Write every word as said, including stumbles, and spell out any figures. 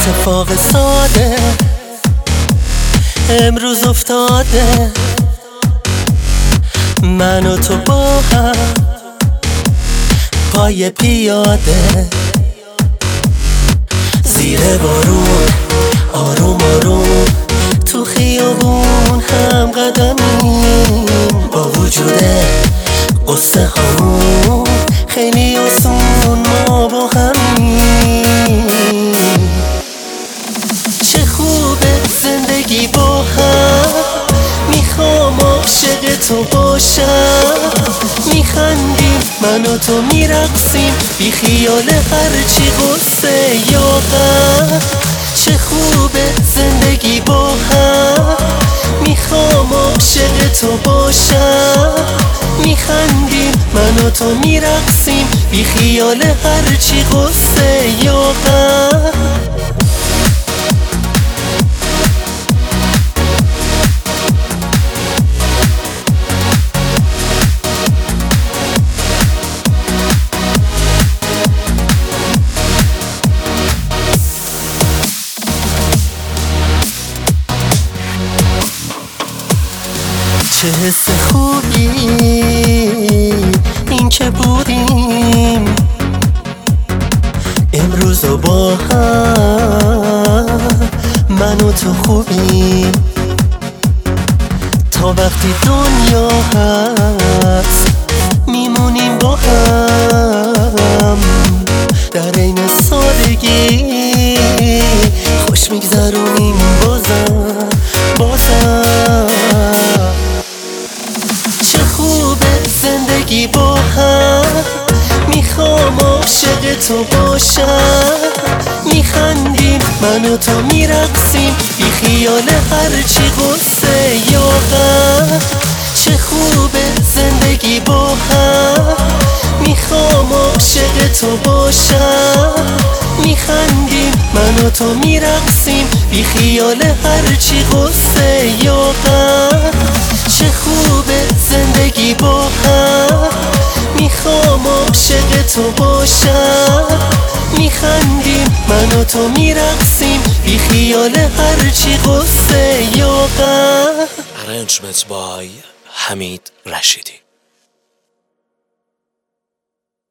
اتفاق ساده امروز افتاده، من و تو با هم پای پیاده، زیر بارون آروم آروم تو خیابون هم قدمیم، با وجود قصه هامون خیلی آسون ما با همیم. چه خوبه زندگی با هم، میخوام عاشق تو باشم، میخندیم من و تو میرقصیم بی خیال هرچی قصه یا غم. چه خوبه زندگی با هم، میخوام عاشق تو باشم، میخندیم من و تو میرقصیم بی خیال هرچی قصه یا غم. چه حس خوبی این که بودیم امروز و با هم، من و تو خوبیم تا وقتی دنیا هست، میمونیم با هم در این سادگی، خوش میگذرونیم بازم بازم. چه خوبه زندگی با هم، میخوام عاشق تو باشم، میخندیم من و تو میرقصیم بی خیال هرچی قصه یا غم. چه خوبه زندگی با هم، میخوام عاشق تو باشم، میخندیم من و تو میرقصیم بی خیال هرچی قصه یا غم. چه خوبه زندگی با هم، میخوام عاشق تو باشم، میخندیم من و تو میرقصیم بی خیال هرچی قصه یا غم. Arrangement by Hamid Rashidi.